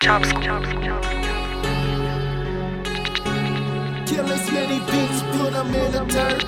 Kill as many beats, put them in the dirt.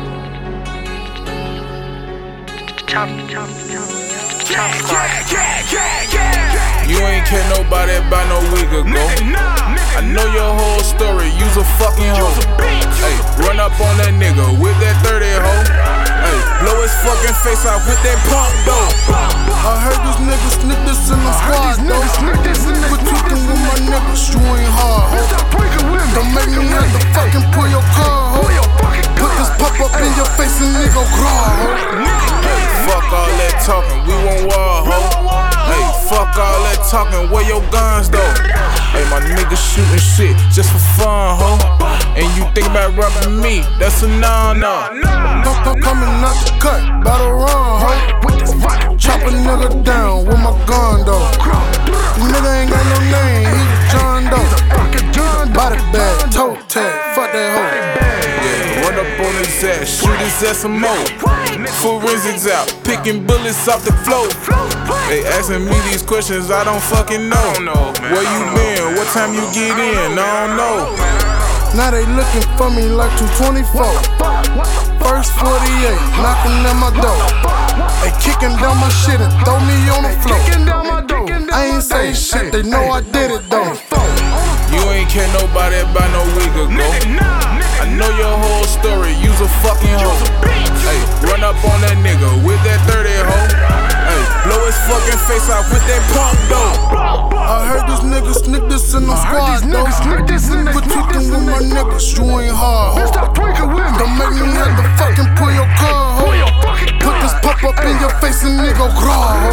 You ain't care nobody about no week ago. I know your whole story, you's a fucking hoe. Hey, run up on that nigga with that 30 hoe. Hey, blow his fucking face off with that pump though. I heard this nigga snick this in the squad though. Quit tweaking with my niggas, you ain't hard ho. Don't make me have to fucking pull your car ho. Put this pop up in your face and nigga crawl ho. Hey, fuck all that talking, we won't war ho. Hey, fuck all that talking, where your guns though? Hey, my niggas shooting shit just for fun ho. And you think about robbing me, that's a no-no. Coming out the cut, battle run ho. Chop a nigga down with my gun though. Nigga ain't got no name, he's John Doe. Body bag, toe tag, fuck that hoe. Yeah, run up on his ass, shoot his ass some more. Forensics out, picking bullets off the floor. They asking me these questions, I don't fucking know. Where you been? What time you get in? I don't know. Now they looking for me like 224. First 48, knocking at my door. They kicking down my shit and throw me on the floor. I ain't say shit, they know I did it though. You ain't care nobody about no week ago. I know your whole story, you's a fucking hoe. Hey, run up on that nigga with that 30 hoe. Hey, blow his fucking face off with that pump though. I heard this nigga snick this in the squad though. Quit tweaking with my niggas, you ain't hard ho. Don't make me have to fucking pull your car ho. Put this pop up in your face and nigga crawl ho.